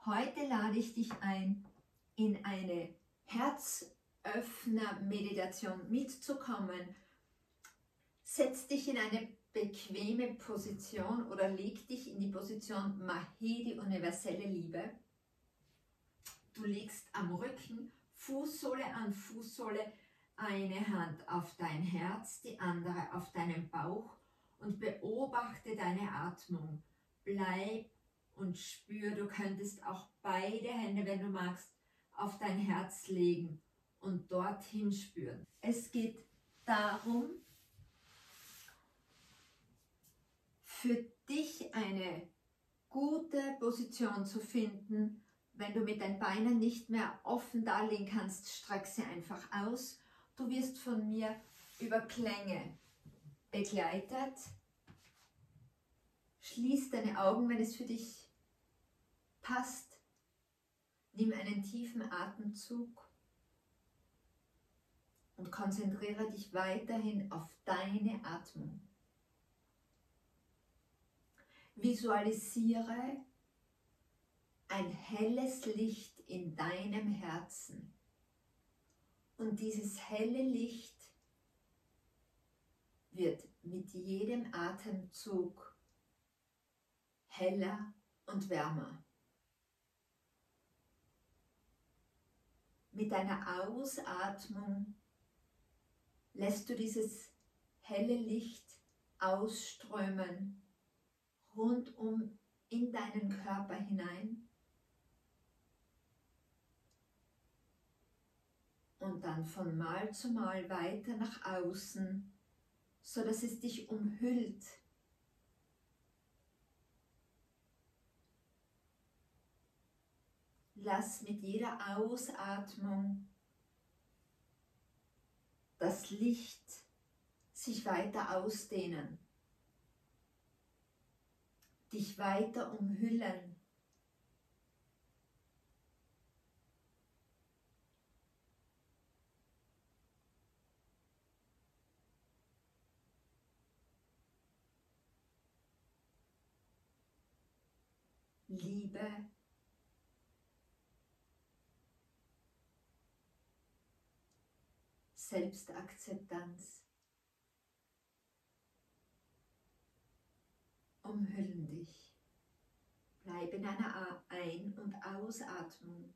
Heute lade ich dich ein, in eine Herzöffner-Meditation mitzukommen. Setz dich in eine bequeme Position oder leg dich in die Position Mahé, die universelle Liebe. Du liegst am Rücken, Fußsohle an Fußsohle, eine Hand auf dein Herz, die andere auf deinen Bauch und beobachte deine Atmung. Bleib und spür, du könntest auch beide Hände, wenn du magst, auf dein Herz legen und dorthin spüren. Es geht darum, für dich eine gute Position zu finden. Wenn du mit deinen Beinen nicht mehr offen daliegen kannst, streck sie einfach aus. Du wirst von mir über Klänge begleitet. Schließ deine Augen, wenn es für dich passt. Nimm einen tiefen Atemzug und konzentriere dich weiterhin auf deine Atmung. Visualisiere ein helles Licht in deinem Herzen. Und dieses helle Licht wird mit jedem Atemzug heller und wärmer. Mit deiner Ausatmung lässt du dieses helle Licht ausströmen, rundum in deinen Körper hinein und dann von Mal zu Mal weiter nach außen, so dass es dich umhüllt. Lass mit jeder Ausatmung das Licht sich weiter ausdehnen, dich weiter umhüllen. Liebe, Selbstakzeptanz umhüllen dich. Bleib in einer Ein- und Ausatmung.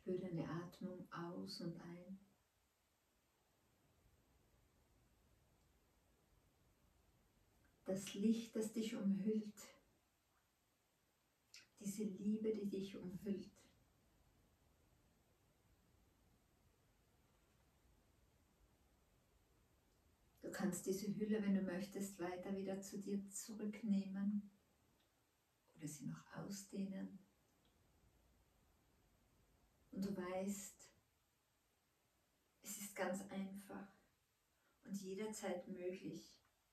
Spür deine Atmung aus und ein. Das Licht, das dich umhüllt. Diese Liebe, die dich umhüllt. Du kannst diese Hülle, wenn du möchtest, weiter wieder zu dir zurücknehmen oder sie noch ausdehnen. Und du weißt, es ist ganz einfach und jederzeit möglich,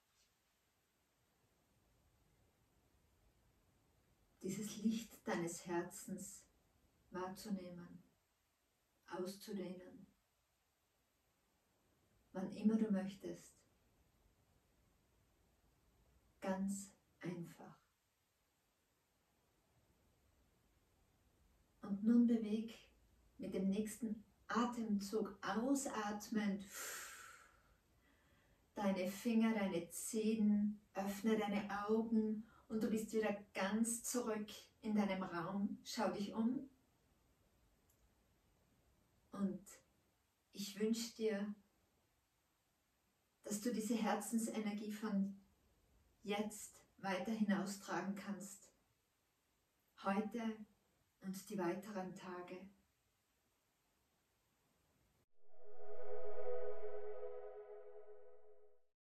dieses Licht deines Herzens wahrzunehmen, auszudehnen, wann immer du möchtest. Ganz einfach. Und nun beweg mit dem nächsten Atemzug ausatmend deine Finger, deine Zehen, öffne deine Augen und du bist wieder ganz zurück in deinem Raum. Schau dich um und ich wünsche dir, dass du diese Herzensenergie von jetzt weiter hinaustragen kannst. Heute und die weiteren Tage.